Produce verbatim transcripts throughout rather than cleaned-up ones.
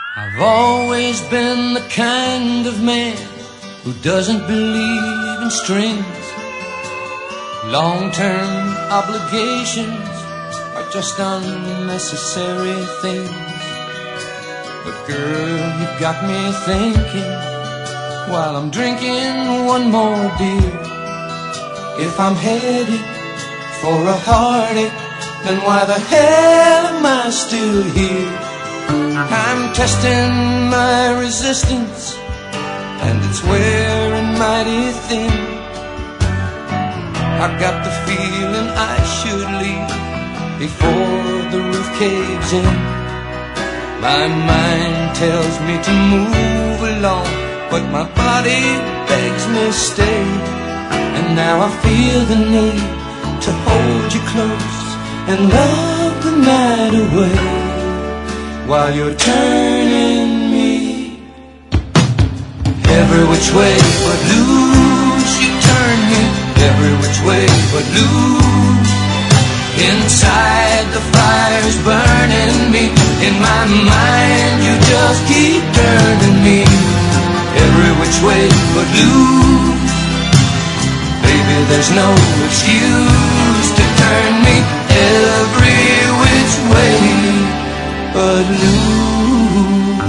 I've always been the kind of man who doesn't believe in strings. Long-term obligations are just unnecessary things. But girl, you've got me thinking while I'm drinking one more beer. If I'm headed for a heartache, then why the hell am I still here? I'm testing my resistance, and it's wearing mighty thin. I got the feeling I should leave before the roof caves in. My mind tells me to move along, but my body begs me to stay. And now I feel the need to hold you close and love the night away, while you're turning me every which way but loose. You turn me every which way but loose. Inside the fire's burning me. In my mind you just keep turning me every which way but loose. Baby, there's no excuse to turn me every which way but loose.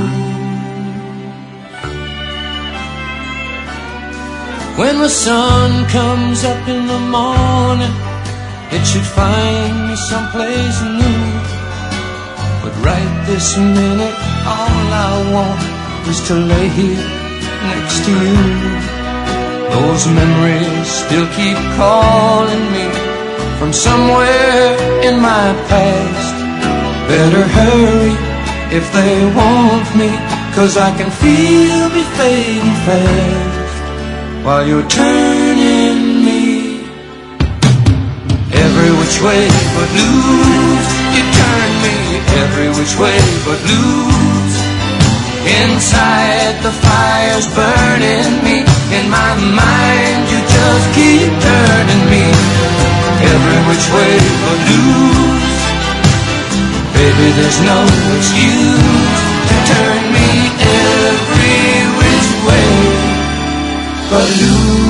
When the sun comes up in the morning, it should find me someplace new. But right this minute, all I want is to lay here next to you. Those memories still keep calling me from somewhere in my past. Better hurry if they want me, 'cause I can feel me fading fast while you're turning me every which way but loose. You turn me every which way but loose. Inside the fire's burning me. In my mind you just keep turning me every which way but loose. Baby, there's no excuse to turn me every which way but loose.